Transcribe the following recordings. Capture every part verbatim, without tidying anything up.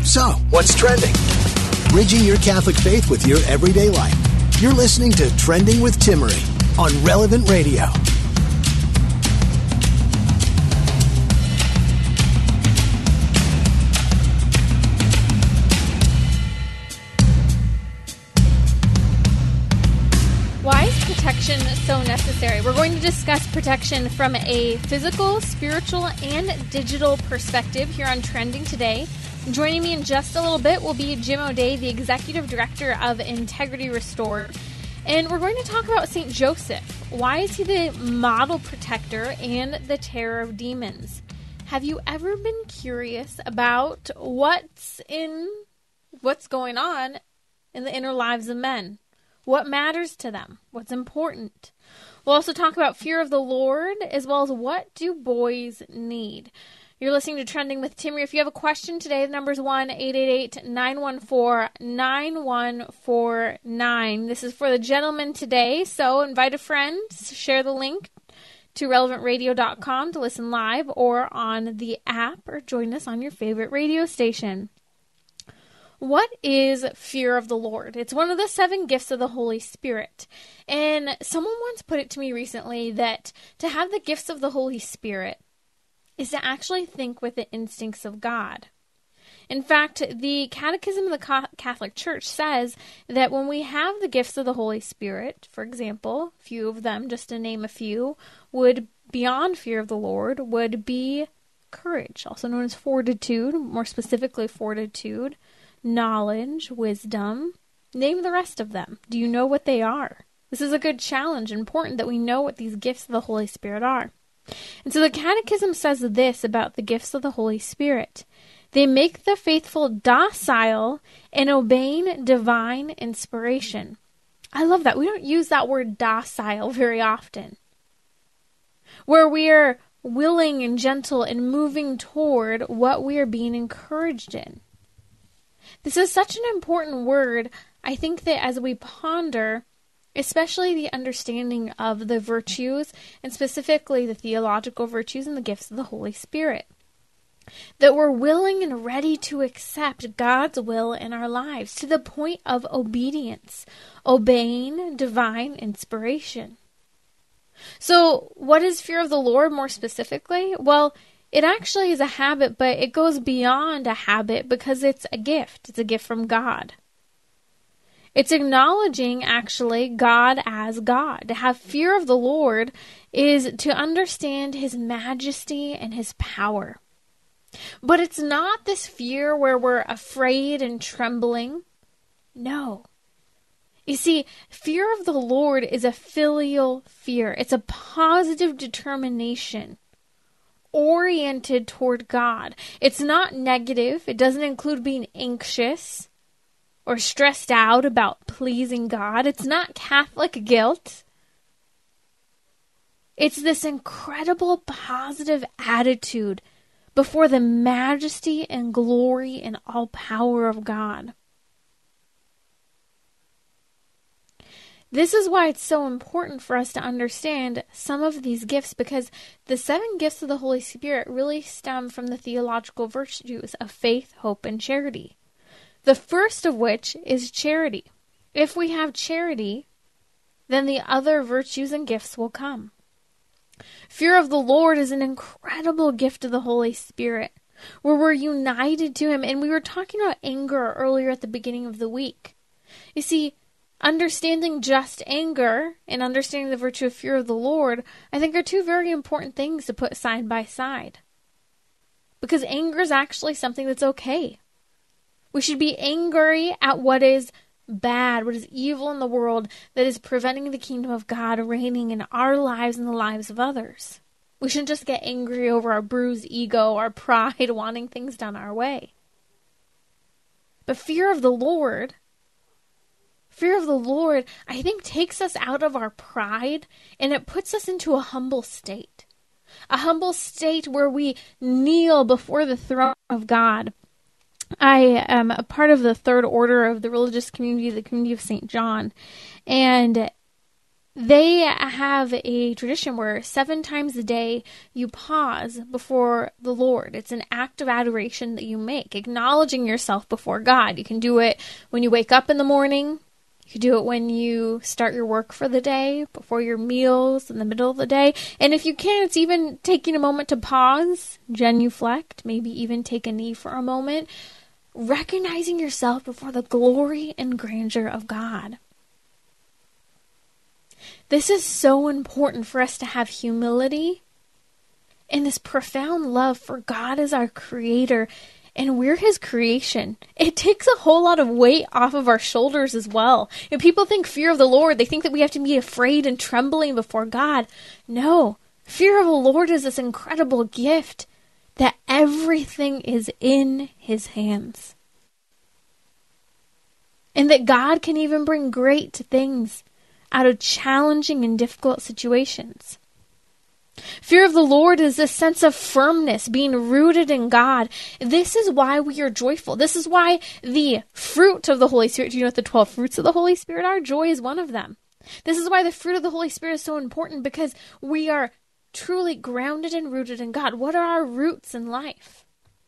So, what's trending? Bridging your Catholic faith with your everyday life. You're listening to Trending with Timmerie on Relevant Radio. Why is protection so necessary? We're going to discuss protection from a physical, spiritual, and digital perspective here on Trending today. Joining me in just a little bit will be Jim O'Day, the Executive Director of Integrity Restored. And we're going to talk about Saint Joseph. Why is he the model protector and the terror of demons? Have you ever been curious about what's in, what's going on in the inner lives of men? What matters to them? What's important? We'll also talk about fear of the Lord, as well as what do boys need? You're listening to Trending with Timmerie. If you have a question today, the number is one eight eight eight, nine one four, nine one four nine. This is for the gentleman today, so invite a friend, share the link to relevant radio dot com to listen live or on the app, or join us on your favorite radio station. What is fear of the Lord? It's one of the seven gifts of the Holy Spirit. And someone once put it to me recently that to have the gifts of the Holy Spirit is to actually think with the instincts of God. In fact, the Catechism of the Catholic Church says that when we have the gifts of the Holy Spirit, for example, a few of them, just to name a few, would, beyond fear of the Lord, would be courage, also known as fortitude, more specifically fortitude, knowledge, wisdom. Name the rest of them. Do you know what they are? This is a good challenge, important that we know what these gifts of the Holy Spirit are. And so the Catechism says this about the gifts of the Holy Spirit. They make the faithful docile in obeying divine inspiration. I love that. We don't use that word docile very often. Where we are willing and gentle and moving toward what we are being encouraged in. This is such an important word. I think that as we ponder, especially the understanding of the virtues, and specifically the theological virtues and the gifts of the Holy Spirit, that we're willing and ready to accept God's will in our lives to the point of obedience, obeying divine inspiration. So what is fear of the Lord more specifically? Well, it actually is a habit, but it goes beyond a habit because it's a gift. It's a gift from God. It's acknowledging, actually, God as God. To have fear of the Lord is to understand His majesty and His power. But it's not this fear where we're afraid and trembling. No. You see, fear of the Lord is a filial fear. It's a positive determination oriented toward God. It's not negative. It doesn't include being anxious or stressed out about pleasing God. It's not Catholic guilt. It's this incredible positive attitude before the majesty and glory and all power of God. This is why it's so important for us to understand some of these gifts, because the seven gifts of the Holy Spirit really stem from the theological virtues of faith, hope, and charity. The first of which is charity. If we have charity, then the other virtues and gifts will come. Fear of the Lord is an incredible gift of the Holy Spirit, where we're united to Him. And we were talking about anger earlier at the beginning of the week. You see, understanding just anger and understanding the virtue of fear of the Lord, I think, are two very important things to put side by side. Because anger is actually something that's okay. We should be angry at what is bad, what is evil in the world that is preventing the kingdom of God reigning in our lives and the lives of others. We shouldn't just get angry over our bruised ego, our pride, wanting things done our way. But fear of the Lord, fear of the Lord, I think, takes us out of our pride and it puts us into a humble state. A humble state where we kneel before the throne of God. I am a part of the third order of the religious community, the community of Saint John. And they have a tradition where seven times a day you pause before the Lord. It's an act of adoration that you make, acknowledging yourself before God. You can do it when you wake up in the morning. You can do it when you start your work for the day, before your meals, in the middle of the day. And if you can, it's even taking a moment to pause, genuflect, maybe even take a knee for a moment, recognizing yourself before the glory and grandeur of God. This is so important for us to have humility and this profound love for God as our creator, and we're his creation. It takes a whole lot of weight off of our shoulders as well. If people think fear of the Lord, they think that we have to be afraid and trembling before God. No, fear of the Lord is this incredible gift that everything is in his hands. And that God can even bring great things out of challenging and difficult situations. Fear of the Lord is this sense of firmness, being rooted in God. This is why we are joyful. This is why the fruit of the Holy Spirit, do you know what the twelve fruits of the Holy Spirit are? Joy is one of them. This is why the fruit of the Holy Spirit is so important, because we are truly grounded and rooted in God. What are our roots in life?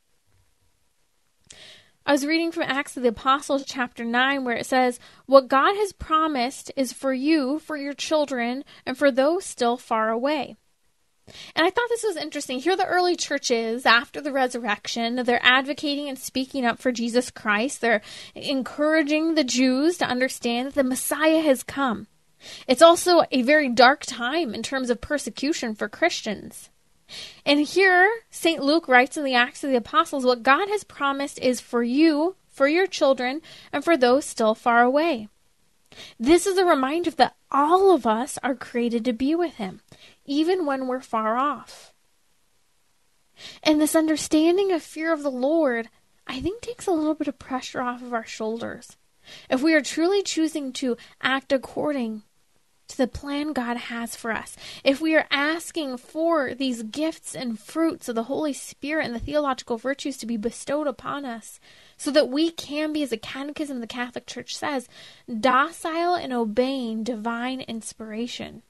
I was reading from Acts of the Apostles chapter nine, where it says, what God has promised is for you, for your children, and for those still far away. And I thought this was interesting. Here the early churches, after the resurrection, they're advocating and speaking up for Jesus Christ. They're encouraging the Jews to understand that the Messiah has come. It's also a very dark time in terms of persecution for Christians. And here, Saint Luke writes in the Acts of the Apostles, what God has promised is for you, for your children, and for those still far away. This is a reminder that all of us are created to be with him, even when we're far off. And this understanding of fear of the Lord, I think, takes a little bit of pressure off of our shoulders. If we are truly choosing to act according to the plan God has for us, if we are asking for these gifts and fruits of the Holy Spirit and the theological virtues to be bestowed upon us, so that we can be, as the Catechism of the Catholic Church says, docile and obeying divine inspiration.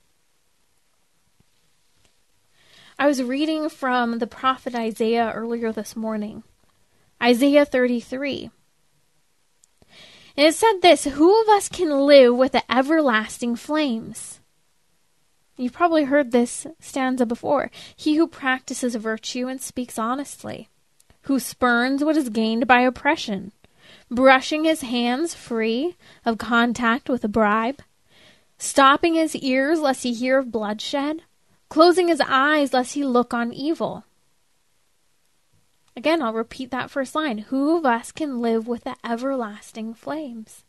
I was reading from the prophet Isaiah earlier this morning, Isaiah thirty-three. And it said this, who of us can live with the everlasting flames? You've probably heard this stanza before. He who practices virtue and speaks honestly, who spurns what is gained by oppression, brushing his hands free of contact with a bribe, stopping his ears lest he hear of bloodshed, closing his eyes lest he look on evil. Again, I'll repeat that first line. Who of us can live with the everlasting flames?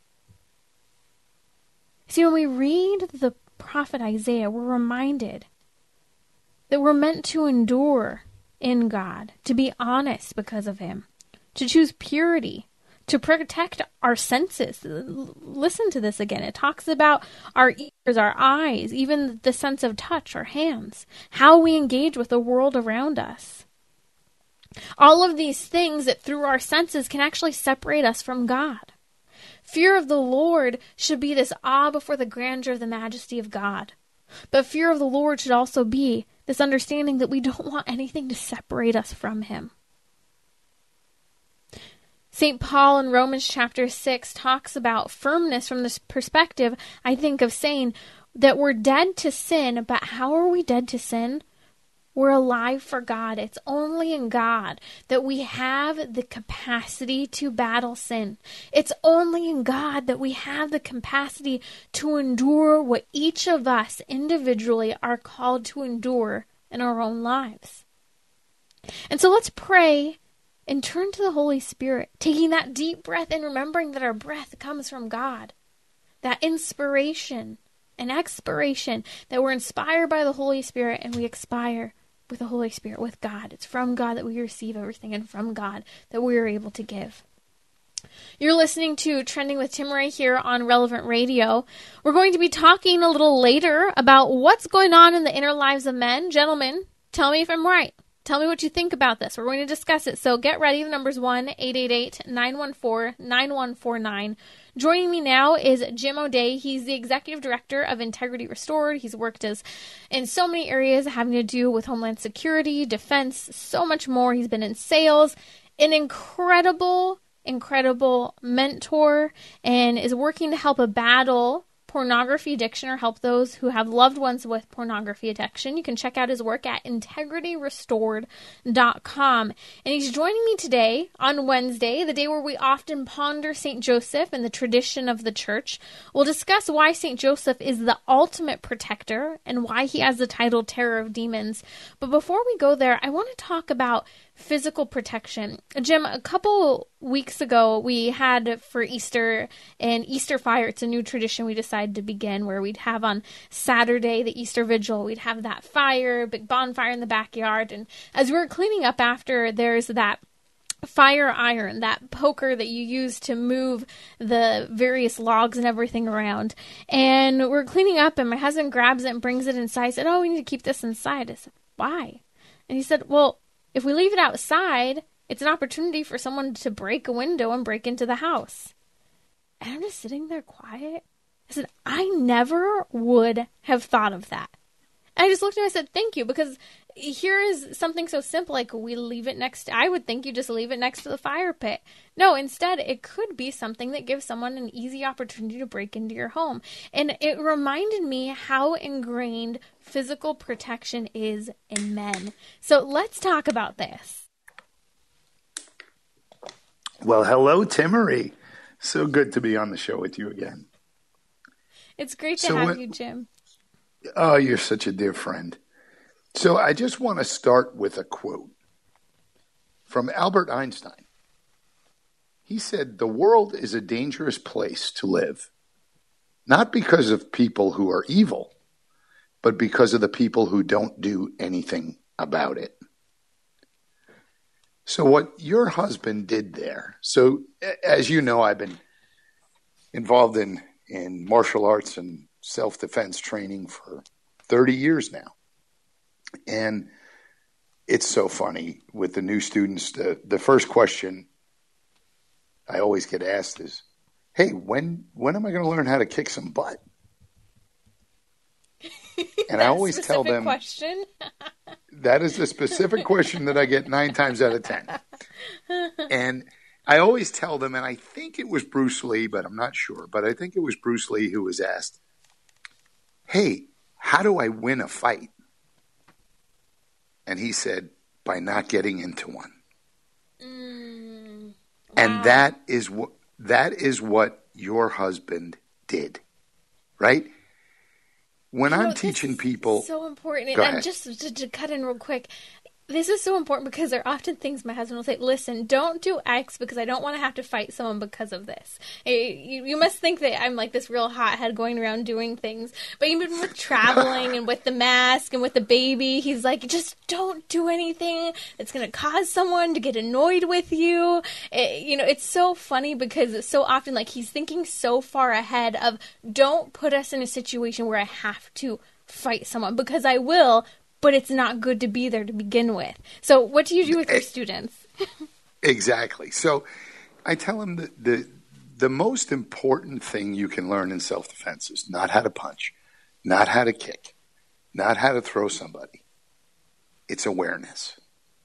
See, when we read the prophet Isaiah, we're reminded that we're meant to endure in God, to be honest because of him, to choose purity, to protect our senses. Listen to this again. It talks about our ears, our eyes, even the sense of touch, our hands, how we engage with the world around us. All of these things that through our senses can actually separate us from God. Fear of the Lord should be this awe before the grandeur of the majesty of God. But fear of the Lord should also be this understanding that we don't want anything to separate us from him. Saint Paul in Romans chapter six talks about firmness from this perspective, I think, of saying that we're dead to sin, but how are we dead to sin? We're alive for God. It's only in God that we have the capacity to battle sin. It's only in God that we have the capacity to endure what each of us individually are called to endure in our own lives. And so let's pray and turn to the Holy Spirit, taking that deep breath and remembering that our breath comes from God. That inspiration and expiration, that we're inspired by the Holy Spirit and we expire with the Holy Spirit, with God. It's from God that we receive everything, and from God that we are able to give. You're listening to Trending with Timmerie here on Relevant Radio. We're going to be talking a little later about what's going on in the inner lives of men. Gentlemen, tell me if I'm right. Tell me what you think about this. We're going to discuss it. So get ready. The number's one eight eight eight, nine one four, nine one four nine. Joining me now is Jim O'Day. He's the Executive Director of Integrity Restored. He's worked as in so many areas having to do with Homeland Security, defense, so much more. He's been in sales. An incredible, incredible mentor, and is working to help a battle pornography addiction or help those who have loved ones with pornography addiction. You can check out his work at integrity restored dot com. And he's joining me today on Wednesday, the day where we often ponder Saint Joseph and the tradition of the church. We'll discuss why Saint Joseph is the ultimate protector and why he has the title Terror of Demons. But before we go there, I want to talk about physical protection. Jim, a couple weeks ago, we had for Easter an Easter fire. It's a new tradition we decided to begin where we'd have on Saturday, the Easter Vigil, we'd have that fire, big bonfire in the backyard. And as we were cleaning up after, there's that fire iron, that poker that you use to move the various logs and everything around. And we're cleaning up and my husband grabs it and brings it inside. I said, oh, we need to keep this inside. I said, why? And he said, well, if we leave it outside, it's an opportunity for someone to break a window and break into the house. And I'm just sitting there quiet. I said, I never would have thought of that. And I just looked at him and I said, thank you, because here is something so simple, like we leave it next to, I would think you just leave it next to the fire pit. No, instead, it could be something that gives someone an easy opportunity to break into your home. And it reminded me how ingrained physical protection is in men. So let's talk about this. Well, hello, Timmery. So good to be on the show with you again. It's great to so have what, you, Jim. Oh, you're such a dear friend. So I just want to start with a quote from Albert Einstein. He said, the world is a dangerous place to live, not because of people who are evil, but because of the people who don't do anything about it. So what your husband did there, so as you know, I've been involved in, in martial arts and self-defense training for thirty years now. And it's so funny with the new students. The, the first question I always get asked is, hey, when when am I going to learn how to kick some butt? And I always tell them, question? That is the specific question that I get nine times out of ten. And I always tell them, and I think it was Bruce Lee, but I'm not sure, but I think it was Bruce Lee who was asked, hey, how do I win a fight? And he said, by not getting into one. Mm, wow. And that is what that is what your husband did, right? When you know, I'm teaching people, so important. Go And ahead. just to, to cut in real quick, this is so important because there are often things my husband will say, listen, don't do X because I don't want to have to fight someone because of this. You, you must think that I'm like this real hothead going around doing things. But even with traveling and with the mask and with the baby, he's like, just don't do anything that's going to cause someone to get annoyed with you. It, you know, it's so funny because it's so often like he's thinking so far ahead of don't put us in a situation where I have to fight someone because I will, but it's not good to be there to begin with. So what do you do with your students? Exactly. So I tell them that the, the most important thing you can learn in self-defense is not how to punch, not how to kick, not how to throw somebody. It's awareness.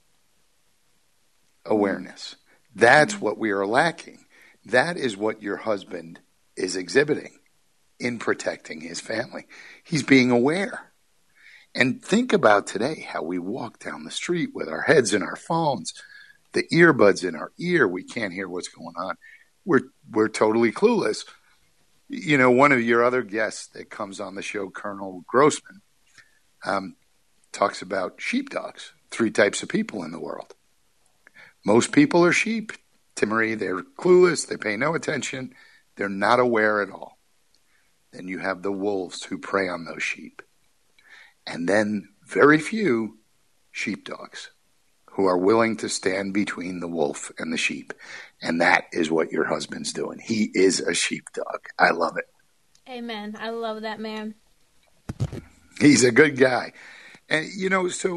Awareness. That's what we are lacking. That is what your husband is exhibiting in protecting his family. He's being aware. And think about today how we walk down the street with our heads in our phones, the earbuds in our ear. We can't hear what's going on. We're we're totally clueless. You know, one of your other guests that comes on the show, Colonel Grossman, um, talks about sheepdogs, three types of people in the world. Most people are sheep. Timmery, they're clueless. They pay no attention. They're not aware at all. Then you have the wolves who prey on those sheep. And then very few sheepdogs who are willing to stand between the wolf and the sheep. And that is what your husband's doing. He is a sheepdog. I love it. Amen. I love that man. He's a good guy. And, you know, so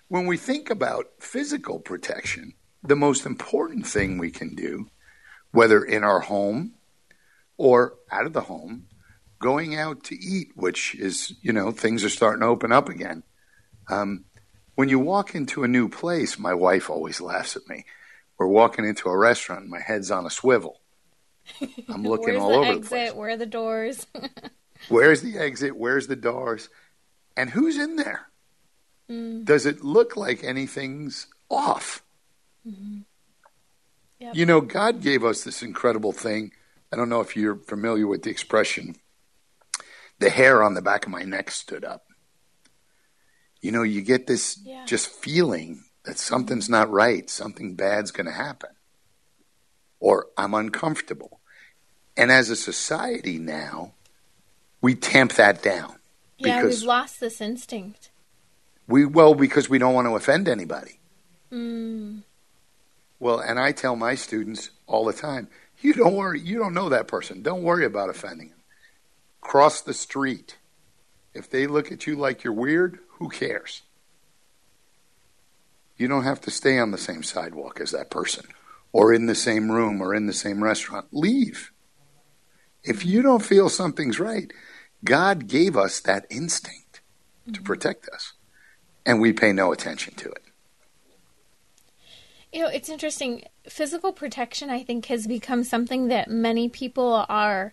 when we think about physical protection, the most important thing we can do, whether in our home or out of the home, going out to eat, which is, you know, things are starting to open up again. Um, when you walk into a new place, my wife always laughs at me. We're walking into a restaurant, my head's on a swivel. I'm looking all over exit? the place. Where are the doors? Where's the exit? Where's the doors? And who's in there? Mm. Does it look like anything's off? Mm-hmm. Yep. You know, God gave us this incredible thing. I don't know if you're familiar with the expression, the hair on the back of my neck stood up. You know, you get this yeah. just feeling that something's not right, something bad's going to happen, or I'm uncomfortable. And as a society now, we tamp that down. Yeah, we've lost this instinct. We Well, because we don't want to offend anybody. Mm. Well, and I tell my students all the time, you don't worry, you don't know that person. Don't worry about offending them. Cross the street. If they look at you like you're weird, who cares? You don't have to stay on the same sidewalk as that person, or in the same room, or in the same restaurant. Leave. If you don't feel something's right, God gave us that instinct mm-hmm. to protect us, and we pay no attention to it. You know, it's interesting. Physical protection, I think, has become something that many people are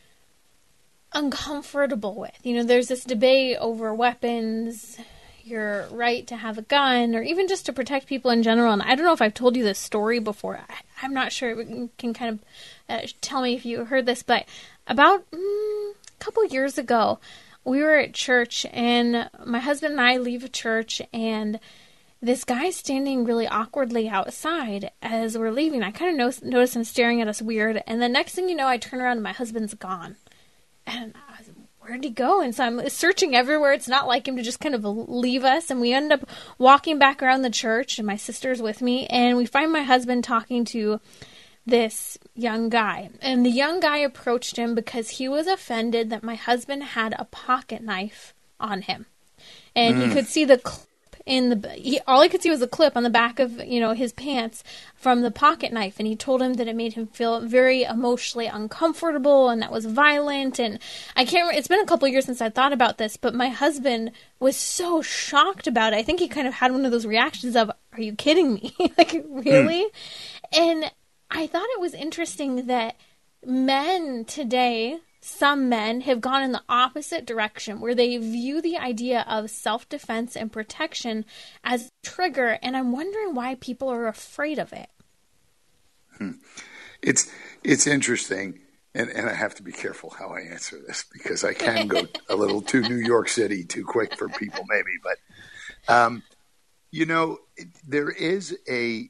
uncomfortable with. You know, there's this debate over weapons, your right to have a gun, or even just to protect people in general. And I don't know if I've told you this story before. I, I'm not sure. You can kind of uh, tell me if you heard this, but about mm, a couple years ago, we were at church, and my husband and I leave church, and this guy's standing really awkwardly outside as we're leaving. I kind of notice, notice him staring at us weird, and the next thing you know, I turn around and my husband's gone. And I was, where did he go? And so I'm searching everywhere. It's not like him to just kind of leave us. And we end up walking back around the church, and my sister's with me, and we find my husband talking to this young guy. And the young guy approached him because he was offended that my husband had a pocket knife on him. And mm. he could see the clip in the, he, all he could see was a clip on the back of, you know, his pants from the pocket knife. And he told him that it made him feel very emotionally uncomfortable, and that was violent. And I can't remember, it's been a couple of years since I thought about this, but my husband was so shocked about it. I think he kind of had one of those reactions of, are you kidding me? Like, really? Mm. And I thought it was interesting that men today, some men, have gone in the opposite direction, where they view the idea of self-defense and protection as a trigger, and I'm wondering why people are afraid of it. Hmm. It's it's interesting, and, and I have to be careful how I answer this, because I can go a little too New York City too quick for people maybe, but, um, you know, there is a,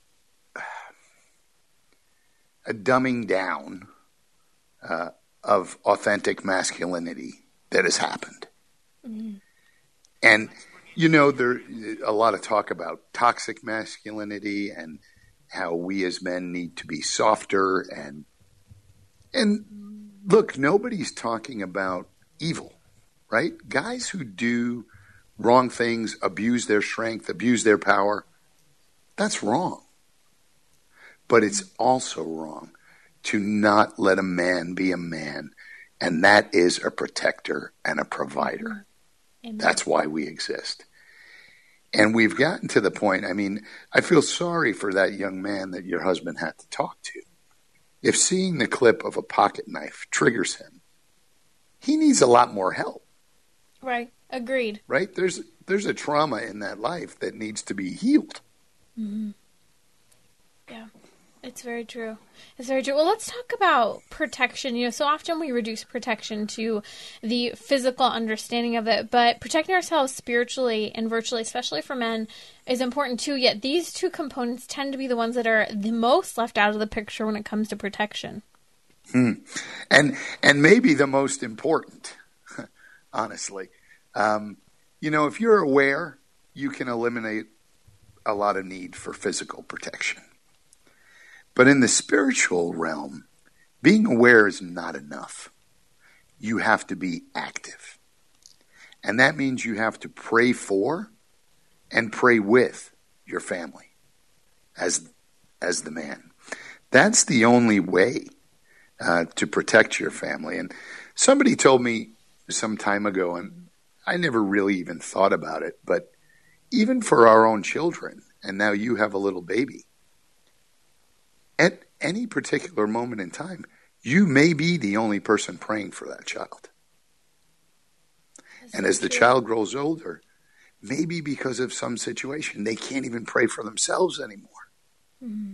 a dumbing down uh of authentic masculinity that has happened. Mm-hmm. And, you know, there a lot of talk about toxic masculinity and how we as men need to be softer. And, and look, nobody's talking about evil, right? Guys who do wrong things, abuse their strength, abuse their power, that's wrong. But it's also wrong to not let a man be a man, and that is a protector and a provider. Amen. That's why we exist. And we've gotten to the point, I mean, I feel sorry for that young man that your husband had to talk to. If seeing the clip of a pocket knife triggers him, he needs a lot more help. Right. Agreed. Right? There's there's a trauma in that life that needs to be healed. Mm-hmm. Yeah. It's very true. It's very true. Well, let's talk about protection. You know, so often we reduce protection to the physical understanding of it, but protecting ourselves spiritually and virtually, especially for men, is important too. Yet these two components tend to be the ones that are the most left out of the picture when it comes to protection. Hmm. And and maybe the most important, honestly. Um, you know, if you're aware, you can eliminate a lot of need for physical protection. But in the spiritual realm, being aware is not enough. You have to be active. And that means you have to pray for and pray with your family as as the man. That's the only way uh, to protect your family. And somebody told me some time ago, and I never really even thought about it, but even for our own children, and now you have a little baby, at any particular moment in time, you may be the only person praying for that child. That's and so as the true. Child grows older, maybe because of some situation, they can't even pray for themselves anymore. Mm-hmm.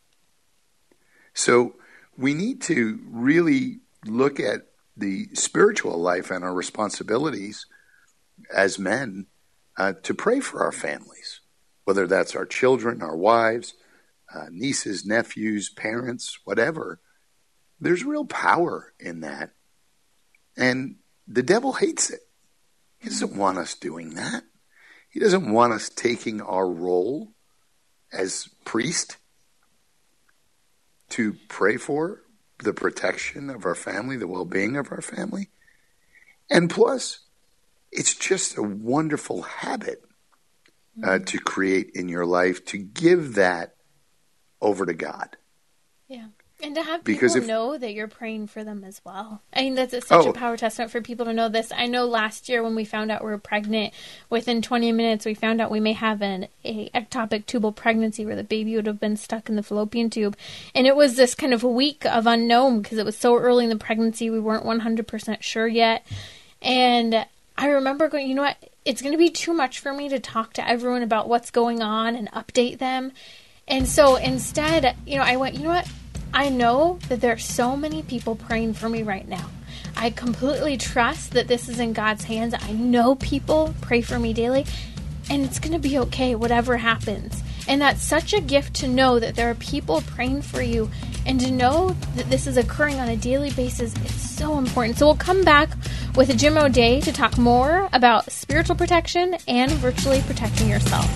So we need to really look at the spiritual life and our responsibilities as men uh, to pray for our families, whether that's our children, our wives, uh, nieces, nephews, parents, whatever. There's real power in that. And the devil hates it. He doesn't want us doing that. He doesn't want us taking our role as priest to pray for the protection of our family, the well-being of our family. And plus, it's just a wonderful habit uh, to create in your life, to give that over to God. Yeah. And to have because people if, know that you're praying for them as well. I mean, that's such oh, a power testament for people to know this. I know last year when we found out we were pregnant, within twenty minutes we found out we may have an a ectopic tubal pregnancy where the baby would have been stuck in the fallopian tube. And it was this kind of week of unknown because it was so early in the pregnancy. We weren't one hundred percent sure yet. And I remember going, you know what, it's going to be too much for me to talk to everyone about what's going on and update them. And so instead, you know, I went, you know what? I know that there are so many people praying for me right now. I completely trust that this is in God's hands. I know people pray for me daily, and it's going to be okay, whatever happens. And that's such a gift to know that there are people praying for you, and to know that this is occurring on a daily basis is so important. So we'll come back with Jim O'Day to talk more about spiritual protection and virtually protecting yourself.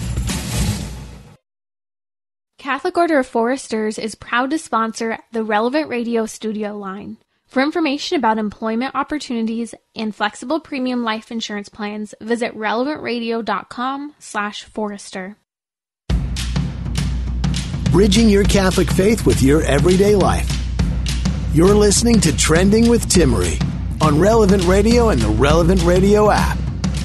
Catholic Order of Foresters is proud to sponsor the Relevant Radio Studio line. For information about employment opportunities and flexible premium life insurance plans, visit relevantradio.com slash forester. Bridging your Catholic faith with your everyday life. You're listening to Trending with Timmerie on Relevant Radio and the Relevant Radio app.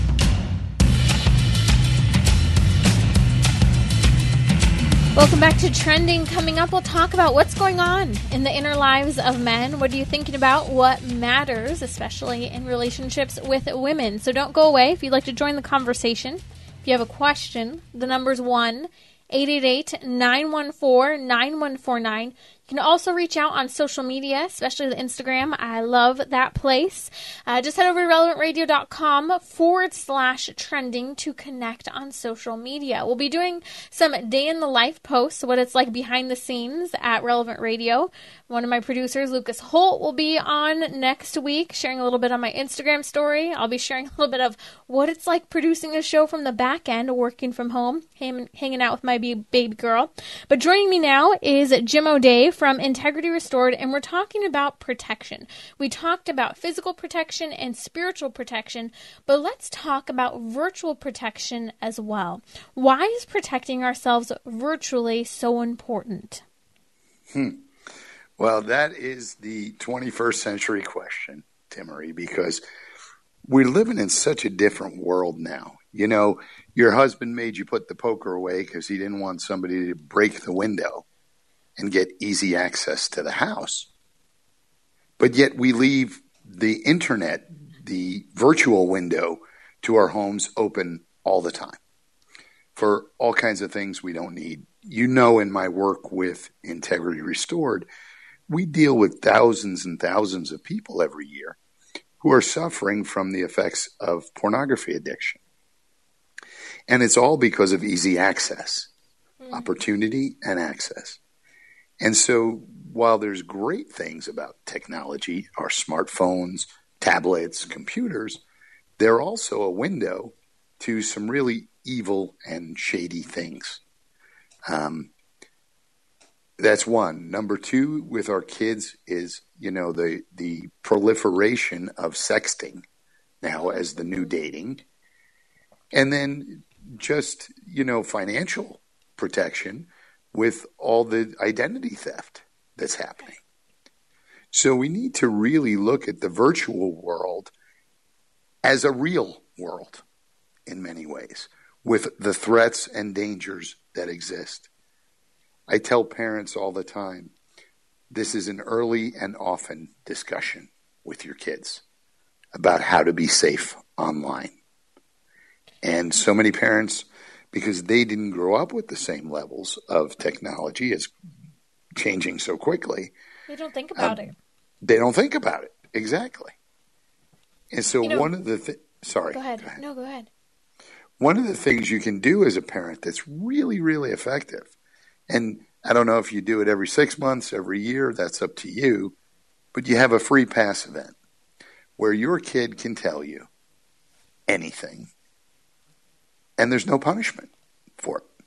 Welcome back to Trending. Coming up, we'll talk about what's going on in the inner lives of men. What are you thinking about? What matters, especially in relationships with women? So don't go away. If you'd like to join the conversation, if you have a question, the number's one eight eight eight, nine one four, nine one four nine. You can also reach out on social media, especially the Instagram. I love that place. Uh, just head over to relevantradio.com forward slash trending to connect on social media. We'll be doing some day in the life posts, what it's like behind the scenes at Relevant Radio. One of my producers, Lucas Holt, will be on next week, sharing a little bit on my Instagram story. I'll be sharing a little bit of what it's like producing a show from the back end, working from home, hang, hanging out with my baby girl. But joining me now is Jim O'Day from Integrity Restored, and we're talking about protection. We talked about physical protection and spiritual protection, but let's talk about virtual protection as well. Why is protecting ourselves virtually so important? Hmm. Well, that is the twenty-first century question, Timmerie, because we're living in such a different world now. You know, your husband made you put the poker away because he didn't want somebody to break the window and get easy access to the house. But yet we leave the internet, the virtual window to our homes open all the time for all kinds of things we don't need. You know, in my work with Integrity Restored, we deal with thousands and thousands of people every year who are suffering from the effects of pornography addiction. And it's all because of easy access, mm-hmm. opportunity and access. And so while there's great things about technology, our smartphones, tablets, computers, they're also a window to some really evil and shady things. Um, that's one. Number two, with our kids is, you know, the, the proliferation of sexting now as the new dating. And then just, you know, financial protection with all the identity theft that's happening. So we need to really look at the virtual world as a real world in many ways, with the threats and dangers that exist. I tell parents all the time, this is an early and often discussion with your kids about how to be safe online. And so many parents, because they didn't grow up with the same levels of technology as changing so quickly, they don't think about um, it. They don't think about it. Exactly. And so you know, one of the th- sorry. Go ahead. go ahead. No, go ahead. One of the things you can do as a parent that's really, really effective, and I don't know if you do it every six months, every year, that's up to you, but you have a free pass event where your kid can tell you anything, and there's no punishment for it.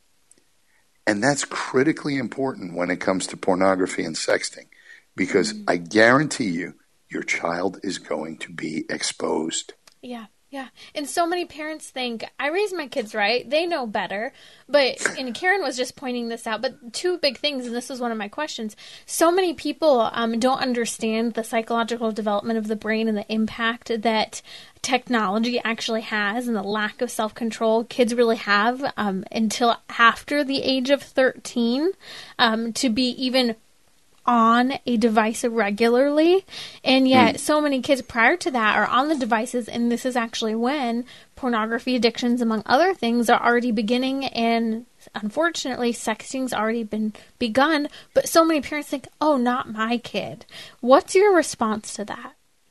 And that's critically important when it comes to pornography and sexting, because mm-hmm. I guarantee you, your child is going to be exposed. Yeah. Yeah. And so many parents think, I raised my kids right. They know better. But, and Karen was just pointing this out, but two big things, and this was one of my questions. So many people um, don't understand the psychological development of the brain and the impact that technology actually has and the lack of self-control kids really have um, until after the age of thirteen um, to be even on a device regularly, and yet mm. so many kids prior to that are on the devices, and this is actually when pornography addictions, among other things, are already beginning, and unfortunately sexting's already been begun, but so many parents think, oh, not my kid. What's your response to that?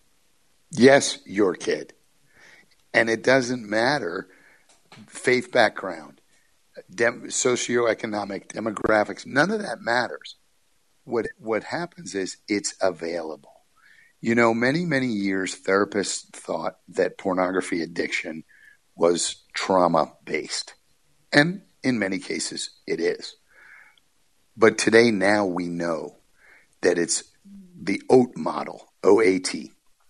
Yes, your kid. And it doesn't matter faith background, dem- socioeconomic, demographics, none of that matters. What what happens is it's available. You know, many, many years, therapists thought that pornography addiction was trauma-based. And in many cases, it is. But today, now we know that it's the O A T model, O A T,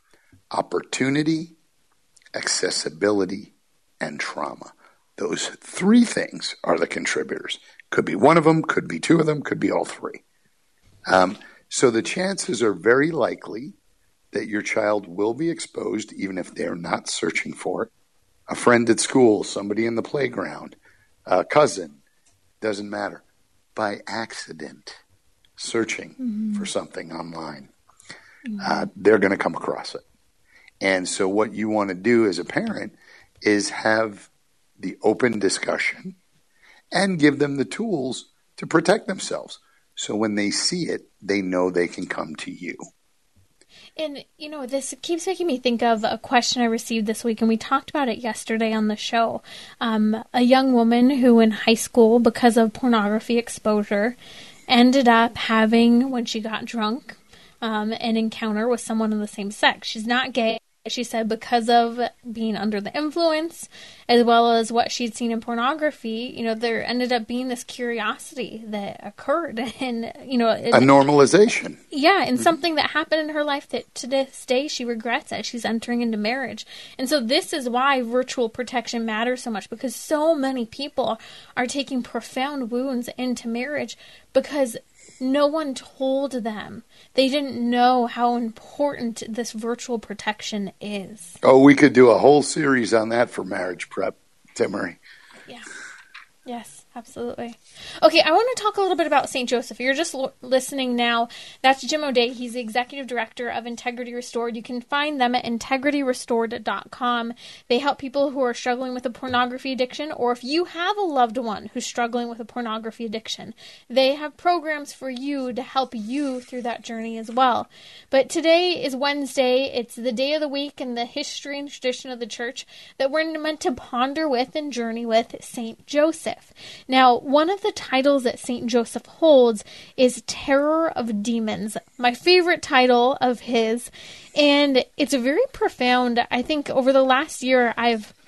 opportunity, accessibility, and trauma. Those three things are the contributors. Could be one of them, could be two of them, could be all three. Um, so the chances are very likely that your child will be exposed, even if they're not searching for it. A friend at school, somebody in the playground, a cousin, doesn't matter, by accident, searching mm-hmm. for something online. Mm-hmm. Uh, they're going to come across it. And so what you want to do as a parent is have the open discussion and give them the tools to protect themselves. So when they see it, they know they can come to you. And, you know, this keeps making me think of a question I received this week, and we talked about it yesterday on the show. Um, a young woman who in high school, because of pornography exposure, ended up having, when she got drunk, um, an encounter with someone of the same sex. She's not gay. She said because of being under the influence, as well as what she'd seen in pornography, you know, there ended up being this curiosity that occurred. And, you know, it, a normalization. Yeah, and mm-hmm. something that happened in her life that to this day she regrets as she's entering into marriage. And so this is why virtual protection matters so much, because so many people are taking profound wounds into marriage because no one told them. They didn't know how important this virtual protection is. Oh, we could do a whole series on that for marriage prep, Timmery. Yeah. Yes, absolutely. Okay, I want to talk a little bit about Saint Joseph. You're just l- listening now. That's Jim O'Day. He's the executive director of Integrity Restored. You can find them at integrity restored dot com. They help people who are struggling with a pornography addiction, or if you have a loved one who's struggling with a pornography addiction, they have programs for you to help you through that journey as well. But today is Wednesday. It's the day of the week in the history and tradition of the church that we're meant to ponder with and journey with Saint Joseph. Now, one of the titles that Saint Joseph holds is Terror of Demons, my favorite title of his, and it's very profound. I think over the last year I've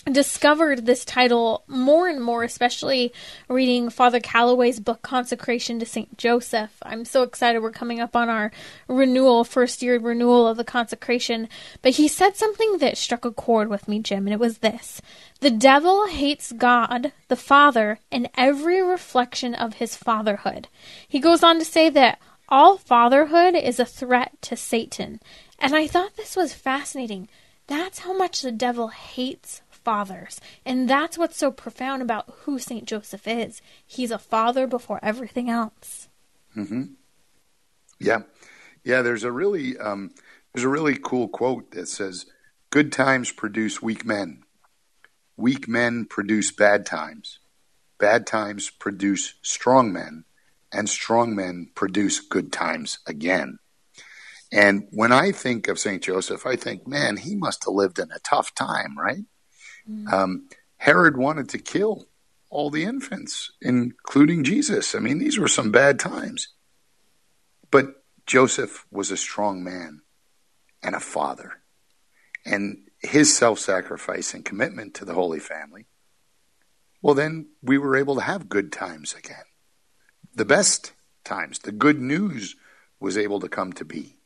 discovered this title more and more, especially reading Father Calloway's book, Consecration to Saint Joseph. I'm so excited. We're coming up on our renewal, first year renewal of the consecration. But he said something that struck a chord with me, Jim, and it was this. The devil hates God, the Father, and every reflection of his fatherhood. He goes on to say that all fatherhood is a threat to Satan. And I thought this was fascinating. That's how much the devil hates fathers. And that's what's so profound about who Saint Joseph is. He's a father before everything else. Mm-hmm. Yeah. Yeah, there's a really um, there's a really cool quote that says, good times produce weak men. Weak men produce bad times. Bad times produce strong men. And strong men produce good times again. And when I think of Saint Joseph, I think, man, he must have lived in a tough time, right? Mm-hmm. Um, Herod wanted to kill all the infants, including Jesus. I mean, these were some bad times. But Joseph was a strong man and a father. And his self-sacrifice and commitment to the Holy Family, well, then we were able to have good times again. The best times, the good news was able to come to be.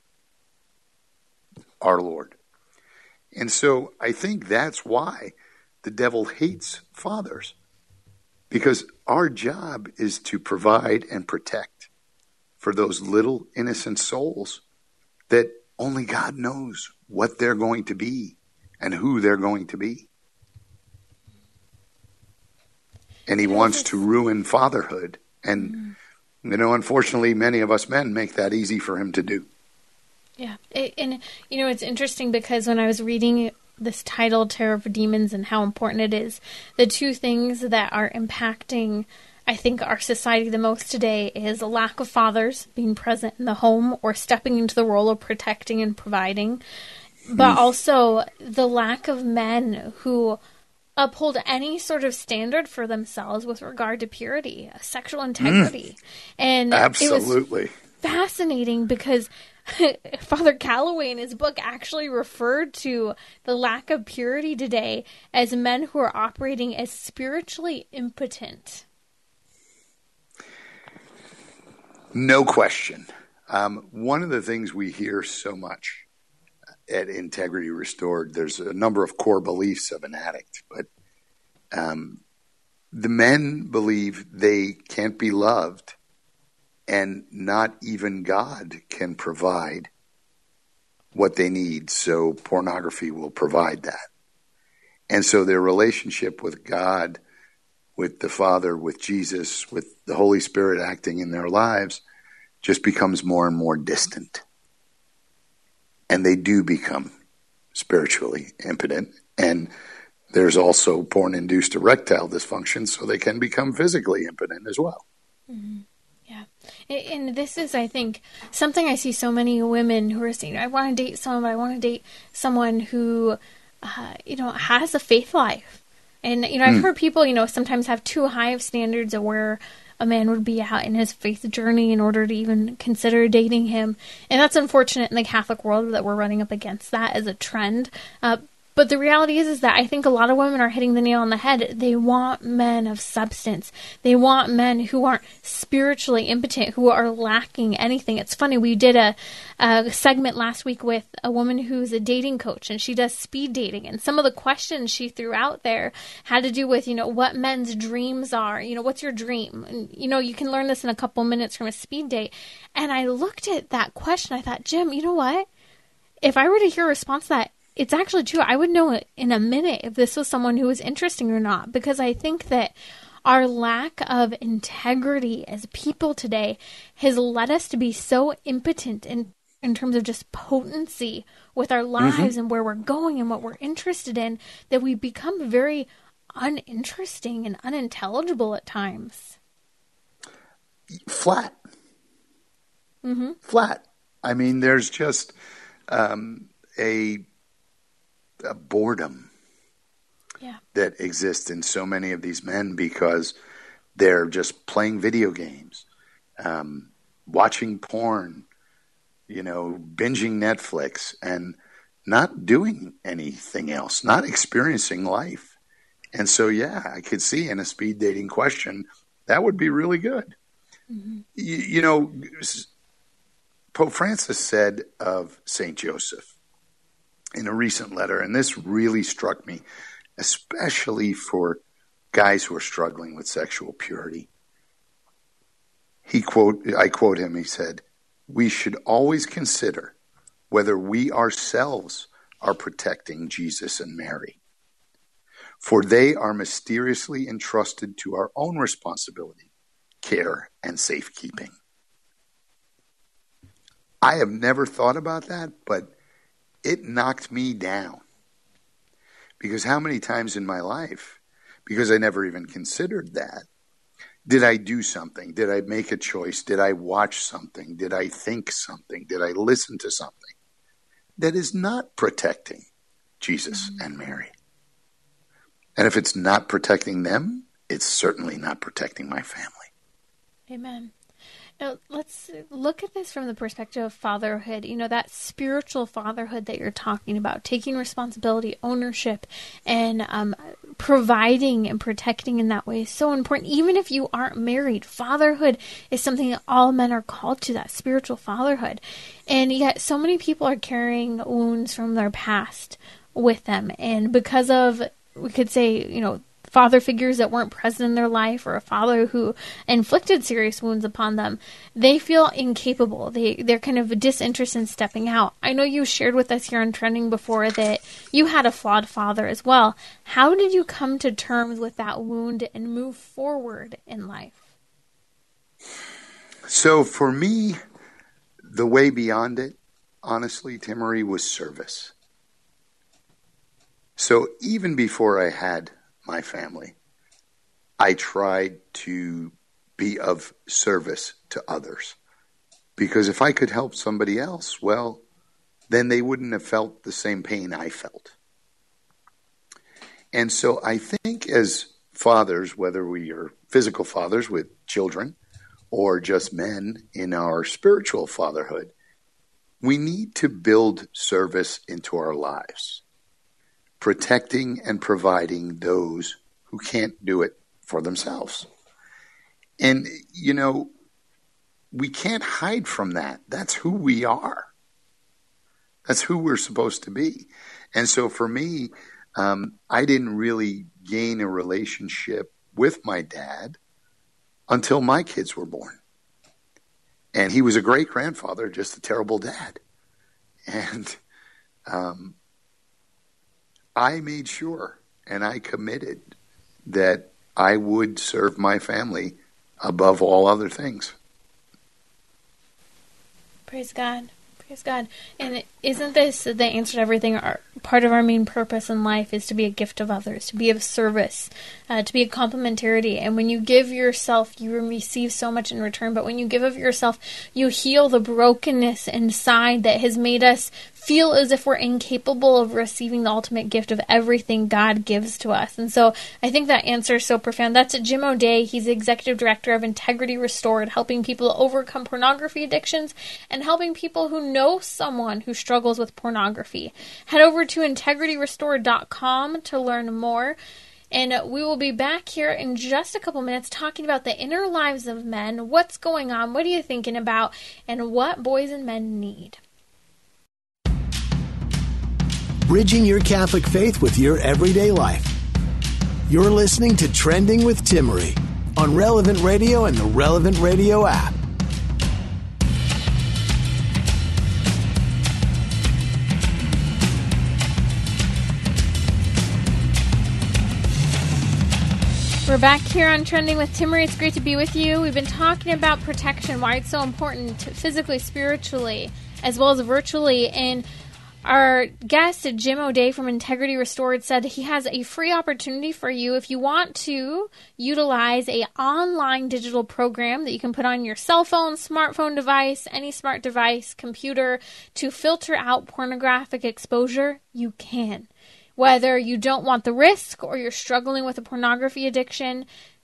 Our Lord. And so I think that's why the devil hates fathers, because our job is to provide and protect for those little innocent souls that only God knows what they're going to be and who they're going to be. And he wants to ruin fatherhood. And, you know, unfortunately, many of us men make that easy for him to do. Yeah. It, and, you know, it's interesting because when I was reading this title, Terror of Demons, and how important it is, the two things that are impacting, I think, our society the most today is a lack of fathers being present in the home or stepping into the role of protecting and providing, but mm. also the lack of men who uphold any sort of standard for themselves with regard to purity, sexual integrity. Mm. And absolutely. It was fascinating because Father Calloway in his book actually referred to the lack of purity today as men who are operating as spiritually impotent. No question. Um, one of the things we hear so much at Integrity Restored, there's a number of core beliefs of an addict, but um, the men believe they can't be loved, and not even God can provide what they need, so pornography will provide that. And so their relationship with God, with the Father, with Jesus, with the Holy Spirit acting in their lives, just becomes more and more distant. And they do become spiritually impotent. And there's also porn-induced erectile dysfunction, so they can become physically impotent as well. Mm-hmm. Yeah. And this is, I think, something I see so many women who are saying, I want to date someone, but I want to date someone who, uh, you know, has a faith life. And, you know, I've mm. heard people, you know, sometimes have too high of standards of where a man would be at in his faith journey in order to even consider dating him. And that's unfortunate in the Catholic world that we're running up against that as a trend. Uh, But the reality is, is that I think a lot of women are hitting the nail on the head. They want men of substance. They want men who aren't spiritually impotent, who are lacking anything. It's funny, we did a, a segment last week with a woman who's a dating coach, and she does speed dating. And some of the questions she threw out there had to do with, you know, what men's dreams are. You know, what's your dream? And, you know, you can learn this in a couple minutes from a speed date. And I looked at that question. I thought, Jim, you know what? If I were to hear a response to that, it's actually true. I would know in a minute if this was someone who was interesting or not, because I think that our lack of integrity as people today has led us to be so impotent in, in terms of just potency with our lives mm-hmm. and where we're going and what we're interested in, that we become very uninteresting and unintelligible at times. Flat. Mm-hmm. Flat. I mean, there's just um, a... a boredom yeah. that exists in so many of these men because they're just playing video games, um, watching porn, you know, binging Netflix, and not doing anything else, not experiencing life. And so, yeah, I could see in a speed dating question, that would be really good. Mm-hmm. You, you know, Pope Francis said of Saint Joseph in a recent letter, and this really struck me, especially for guys who are struggling with sexual purity. He quote, I quote him, he said, "We should always consider whether we ourselves are protecting Jesus and Mary, for they are mysteriously entrusted to our own responsibility, care, and safekeeping." I have never thought about that, but it knocked me down. Because how many times in my life, because I never even considered that, did I do something? Did I make a choice? Did I watch something? Did I think something? Did I listen to something that is not protecting Jesus mm-hmm. and Mary? And if it's not protecting them, it's certainly not protecting my family. Amen. Now, let's look at this from the perspective of fatherhood. You know, that spiritual fatherhood that you're talking about, taking responsibility, ownership, and um, providing and protecting in that way is so important. Even if you aren't married, fatherhood is something that all men are called to, that spiritual fatherhood. And yet so many people are carrying wounds from their past with them. And because of, we could say, you know, father figures that weren't present in their life, or a father who inflicted serious wounds upon them, they feel incapable. They, they're kind of disinterested in stepping out. I know you shared with us here on Trending before that you had a flawed father as well. How did you come to terms with that wound and move forward in life? So for me, the way beyond it, honestly, Timmerie, was service. So even before I had my family, I tried to be of service to others. Because if I could help somebody else, well, then they wouldn't have felt the same pain I felt. And so I think as fathers, whether we are physical fathers with children or just men in our spiritual fatherhood, we need to build service into our lives, protecting and providing those who can't do it for themselves. And, you know, we can't hide from that. That's who we are. That's who we're supposed to be. And so for me, um, I didn't really gain a relationship with my dad until my kids were born. And he was a great grandfather, just a terrible dad. And um I made sure and I committed that I would serve my family above all other things. Praise God. Praise God. And isn't this the answer to everything? Our, part of our main purpose in life is to be a gift of others, to be of service, uh, to be a complementarity. And when you give yourself, you receive so much in return. But when you give of yourself, you heal the brokenness inside that has made us feel as if we're incapable of receiving the ultimate gift of everything God gives to us. And so I think that answer is so profound. That's Jim O'Day. He's the executive director of Integrity Restored, helping people overcome pornography addictions and helping people who know someone who struggles with pornography. Head over to integrity restored dot com to learn more. And we will be back here in just a couple minutes talking about the inner lives of men. What's going on? What are you thinking about? And what boys and men need. Bridging your Catholic faith with your everyday life. You're listening to Trending with Timmerie on Relevant Radio and the Relevant Radio app. We're back here on Trending with Timmerie. It's great to be with you. We've been talking about protection, why it's so important physically, spiritually, as well as virtually. And our guest, Jim O'Day from Integrity Restored, said he has a free opportunity for you if you want to utilize a online digital program that you can put on your cell phone, smartphone device, any smart device, computer, to filter out pornographic exposure. You can. Whether you don't want the risk or you're struggling with a pornography addiction,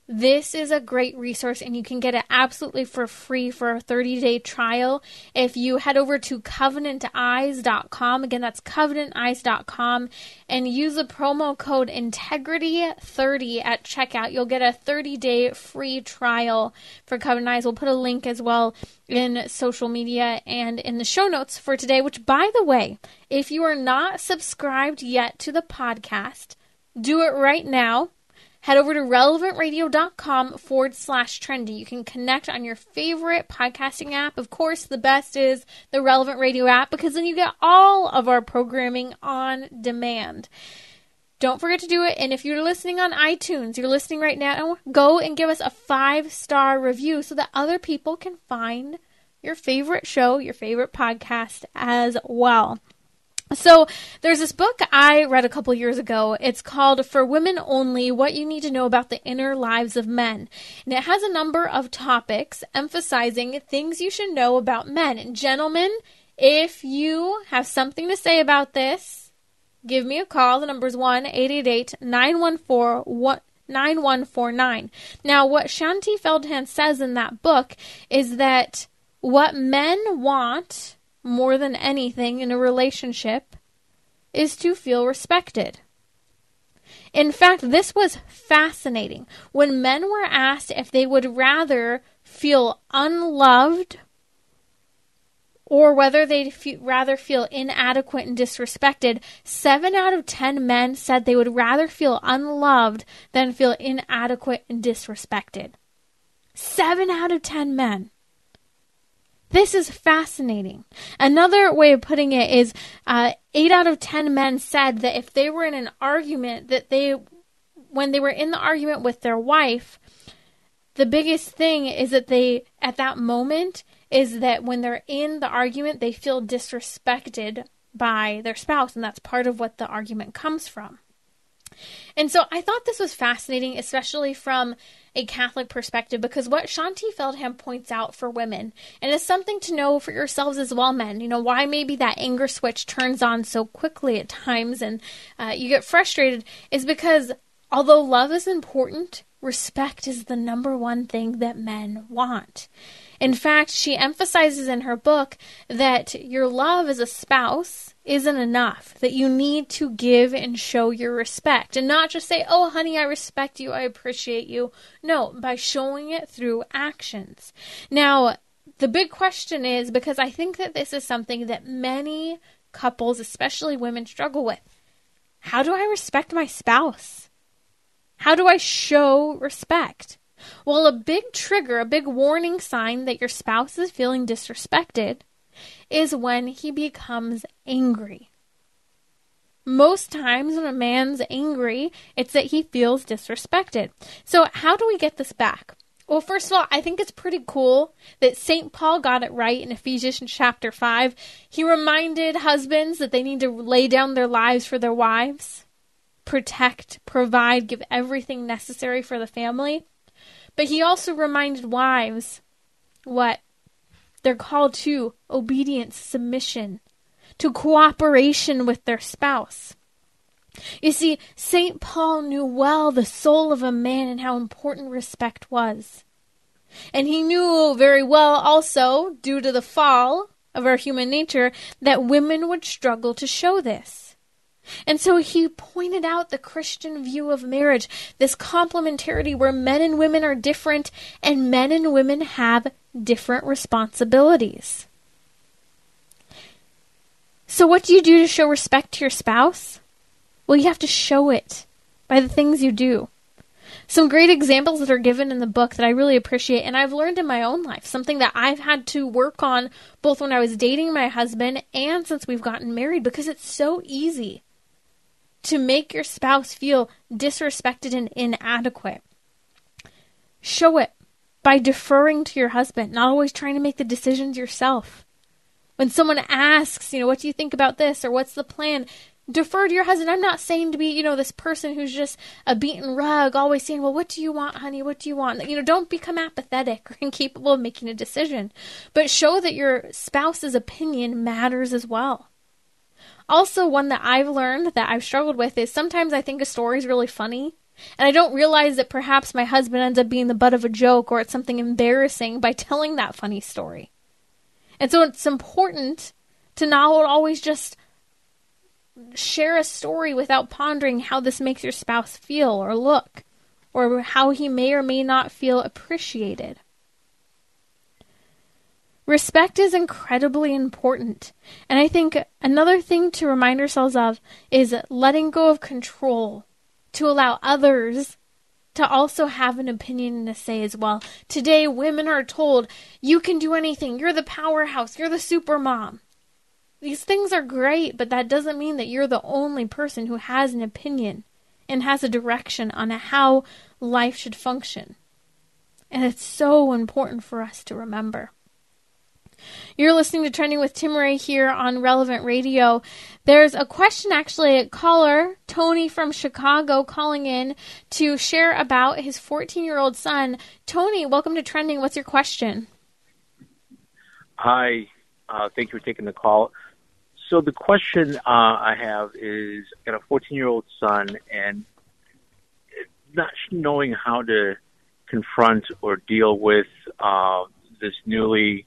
This is a great resource, and you can get it absolutely for free for a thirty-day trial if you head over to covenant eyes dot com. Again, that's covenant eyes dot com, and use the promo code integrity thirty at checkout. You'll get a thirty-day free trial for Covenant Eyes. We'll put a link as well in social media and in the show notes for today, which, by the way, if you are not subscribed yet to the podcast, do it right now. Head over to relevantradio.com forward slash trendy. You can connect on your favorite podcasting app. Of course, the best is the Relevant Radio app, because then you get all of our programming on demand. Don't forget to do it. And if you're listening on iTunes, you're listening right now, go and give us a five-star review so that other people can find your favorite show, your favorite podcast as well. So there's this book I read a couple years ago. It's called For Women Only, What You Need to Know About the Inner Lives of Men. And it has a number of topics emphasizing things you should know about men. And gentlemen, if you have something to say about this, give me a call. The number is one eight eight eight, nine one four, nine one four nine. Now, what Shaunti Feldhahn says in that book is that what men want more than anything in a relationship is to feel respected. In fact, this was fascinating. When men were asked if they would rather feel unloved or whether they'd fe- rather feel inadequate and disrespected, seven out of ten men said they would rather feel unloved than feel inadequate and disrespected. Seven out of ten men. This is fascinating. Another way of putting it is uh, eight out of ten men said that if they were in an argument, that they, when they were in the argument with their wife, the biggest thing is that they, at that moment, is that when they're in the argument, they feel disrespected by their spouse, and that's part of what the argument comes from. And so I thought this was fascinating, especially from a Catholic perspective, because what Shaunti Feldhahn points out for women, and it's something to know for yourselves as well, men, you know, why maybe that anger switch turns on so quickly at times and uh, you get frustrated, is because although love is important, respect is the number one thing that men want. In fact, she emphasizes in her book that your love as a spouse isn't enough, that you need to give and show your respect, and not just say, oh, honey, I respect you, I appreciate you. No, by showing it through actions. Now, the big question is, because I think that this is something that many couples, especially women, struggle with. How do I respect my spouse? How do I show respect? Well, a big trigger, a big warning sign that your spouse is feeling disrespected is when he becomes angry. Most times when a man's angry, it's that he feels disrespected. So how do we get this back? Well, first of all, I think it's pretty cool that Saint Paul got it right in Ephesians chapter five. He reminded husbands that they need to lay down their lives for their wives, protect, provide, give everything necessary for the family. But he also reminded wives what? They're called to obedience, submission, to cooperation with their spouse. You see, Saint Paul knew well the soul of a man and how important respect was. And he knew very well also, due to the fall of our human nature, that women would struggle to show this. And so he pointed out the Christian view of marriage, this complementarity where men and women are different and men and women have different responsibilities. So what do you do to show respect to your spouse? Well, you have to show it by the things you do. Some great examples that are given in the book that I really appreciate, and I've learned in my own life, something that I've had to work on both when I was dating my husband and since we've gotten married, because it's so easy to make your spouse feel disrespected and inadequate. Show it by deferring to your husband, not always trying to make the decisions yourself. When someone asks, you know, what do you think about this, or what's the plan? Defer to your husband. I'm not saying to be, you know, this person who's just a beaten rug, always saying, well, what do you want, honey? What do you want? You know, don't become apathetic or incapable of making a decision, but show that your spouse's opinion matters as well. Also, one that I've learned that I've struggled with is sometimes I think a story is really funny, And I don't realize that perhaps my husband ends up being the butt of a joke or it's something embarrassing by telling that funny story. And so it's important to not always just share a story without pondering how this makes your spouse feel or look, or how he may or may not feel appreciated. Respect is incredibly important. And I think another thing to remind ourselves of is letting go of control to allow others to also have an opinion and a say as well. Today, women are told, you can do anything. You're the powerhouse. You're the super mom. These things are great, but that doesn't mean that you're the only person who has an opinion and has a direction on how life should function. And it's so important for us to remember. You're listening to Trending with Timmerie here on Relevant Radio. There's a question, actually, a caller, Tony from Chicago, calling in to share about his fourteen-year-old son. Tony, welcome to Trending. What's your question? Hi. Uh, thank you for taking the call. So the question uh, I have is, I got a fourteen-year-old son, and not knowing how to confront or deal with uh, this newly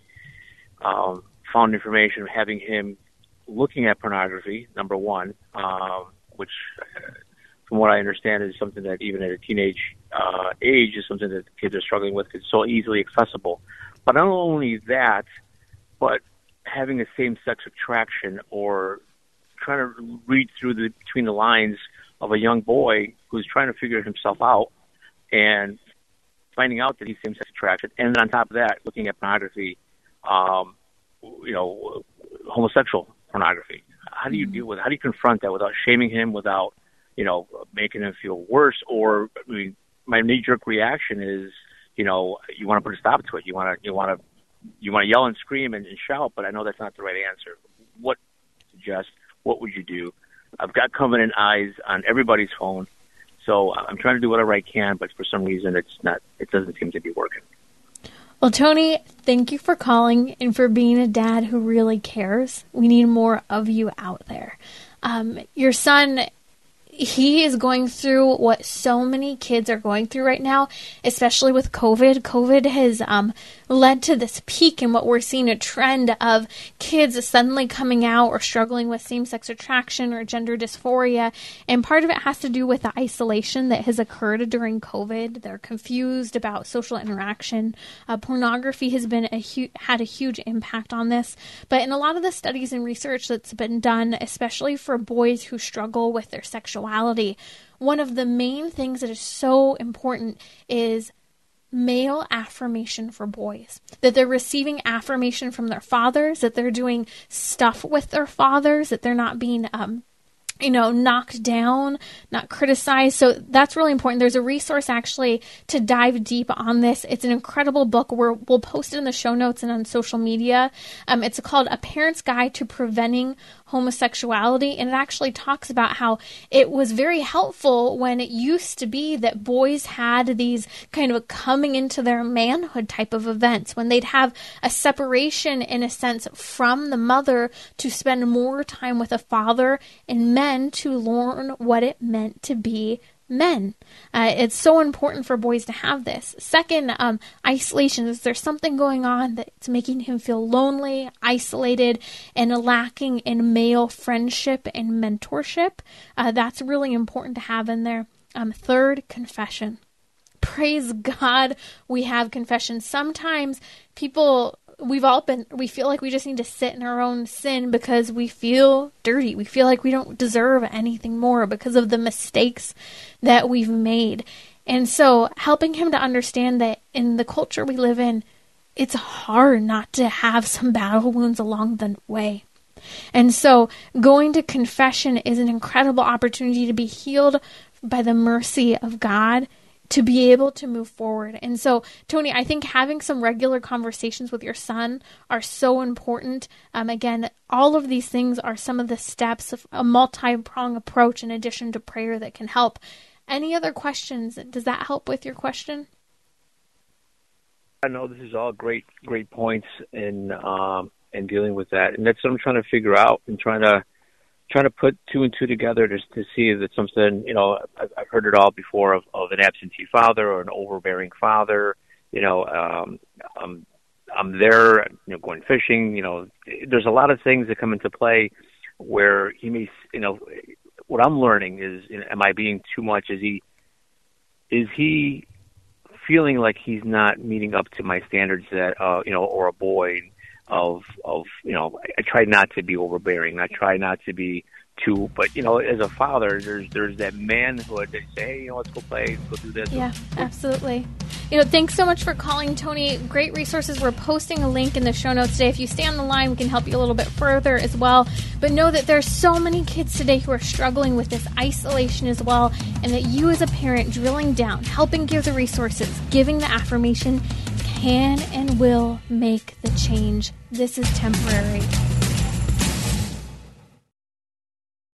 Um, found information of having him looking at pornography, number one, um, which, uh, from what I understand, is something that even at a teenage uh, age is something that kids are struggling with because it's so easily accessible. But not only that, but having a same-sex attraction or trying to read through the between the lines of a young boy who's trying to figure himself out and finding out that he's same-sex attracted, and on top of that, looking at pornography, Um, you know, homosexual pornography. How do you deal with it? How do you confront that without shaming him, without, you know, making him feel worse? Or, I mean, my knee-jerk reaction is, you know, you want to put a stop to it. You want to, you want to, you want to yell and scream and, and shout, but I know that's not the right answer. What suggest? What would you do? I've got Covenant Eyes on everybody's phone, so I'm trying to do whatever I can, but for some reason, it's not. It doesn't seem to be working. Well, Tony, thank you for calling and for being a dad who really cares. We need more of you out there. Um, your son, he is going through what so many kids are going through right now, especially with COVID. COVID has um, led to this peak in what we're seeing, a trend of kids suddenly coming out or struggling with same-sex attraction or gender dysphoria. And part of it has to do with the isolation that has occurred during COVID. They're confused about social interaction. Uh, pornography has been a hu- had a huge impact on this. But in a lot of the studies and research that's been done, especially for boys who struggle with their sexuality, one of the main things that is so important is male affirmation for boys, that they're receiving affirmation from their fathers, that they're doing stuff with their fathers, that they're not being, um, you know, knocked down, not criticized. So that's really important. There's a resource actually to dive deep on this. It's an incredible book. We're, we'll post it in the show notes and on social media. Um, it's called A Parent's Guide to Preventing Homosexuality, and it actually talks about how it was very helpful when it used to be that boys had these kind of coming into their manhood type of events, when they'd have a separation in a sense from the mother to spend more time with a father, and men to learn what it meant to be men. Uh, it's so important for boys to have this. Second, um, isolation. Is there something going on that's making him feel lonely, isolated, and lacking in male friendship and mentorship? Uh, that's really important to have in there. Um, third, confession. Praise God, we have confession. Sometimes people, we've all been, we feel like we just need to sit in our own sin because we feel dirty. We feel like we don't deserve anything more because of the mistakes that we've made. And so helping him to understand that in the culture we live in, it's hard not to have some battle wounds along the way. And so going to confession is an incredible opportunity to be healed by the mercy of God, to be able to move forward. And so, Tony, I think having some regular conversations with your son are so important. Um, again, all of these things are some of the steps of a multi-pronged approach in addition to prayer that can help. Any other questions? Does that help with your question? I know this is all great, great points in um, in dealing with that, and that's what I'm trying to figure out and trying to trying to put two and two together to to see that something, you know, I've, I've heard it all before of, of an absentee father or an overbearing father. You know, um, I'm I'm there, you know, going fishing. You know, there's a lot of things that come into play where he may, you know, what I'm learning is, you know, am I being too much? Is he is he feeling like he's not meeting up to my standards that, uh, you know, or a boy of, of, you know, I, I try not to be overbearing. I try not to be too, but, you know, as a father, there's, there's that manhood that say, hey, you know, let's go play, let's go do this. Yeah, absolutely. You know, thanks so much for calling, Tony. Great resources. We're posting a link in the show notes today. If you stay on the line, we can help you a little bit further as well. But know that there's so many kids today who are struggling with this isolation as well, and that you as a parent drilling down, helping give the resources, giving the affirmation, can and will make the change. This is temporary.